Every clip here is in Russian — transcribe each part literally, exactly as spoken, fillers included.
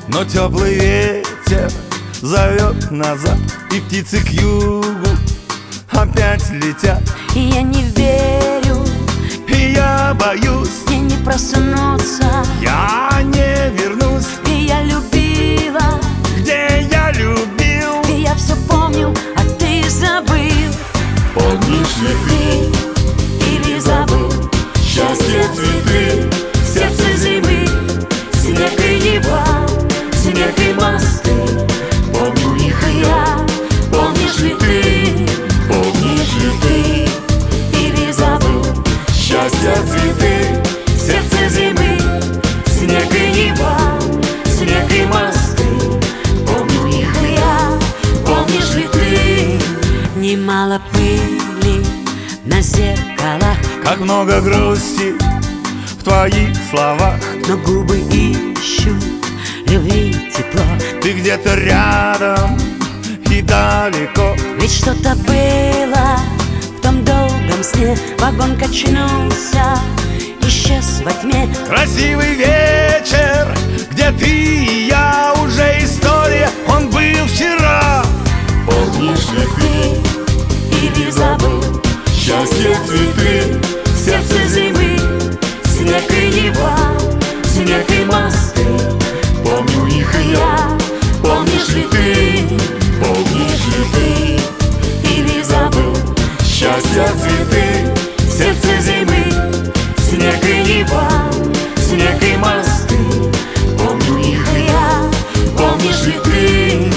Но теплый ветер зовет назад, и птицы к югу опять летят. И я не верю, И я боюсь, мне не проснуться. я не вернусь, И я любила, где я любил. и я все помню, а ты забыл. Помнишь ли Ты или забыл счастье, цветы, сердце зимы, снег и неба, снег и мосты. Помню их и я. Помнишь ли ты? Помнишь ли ты или забыл счастье, цветы, сердце зимы, снег и неба, снег и мосты. Помню их и я. Помнишь ли ты? Немало пыли на зеркалах, как много грусти в твоих словах. но губы ищут любви, тепло. Ты где-то рядом и далеко. Ведь что-то было в том долгом сне. Вагон качнулся, исчез во тьме. Красивый вечер, где ты и я, уже история, он был вчера. Помнишь ли ты или забыл счастье, цветы, сердце зимы, снег и неба, снег и мосты. Помню их и я. Помнишь ли ты? Помнишь ли ты или забыл счастье, цветы, сердце зимы, снег и неба, снег и мосты. Помню их и я. Помнишь ли ты?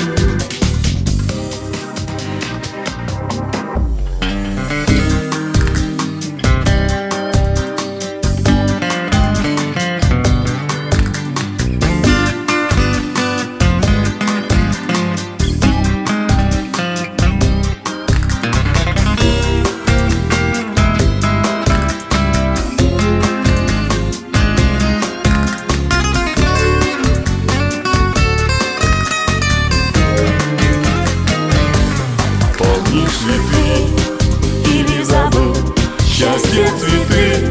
Помнишь ли ты или забыл счастье, цветы,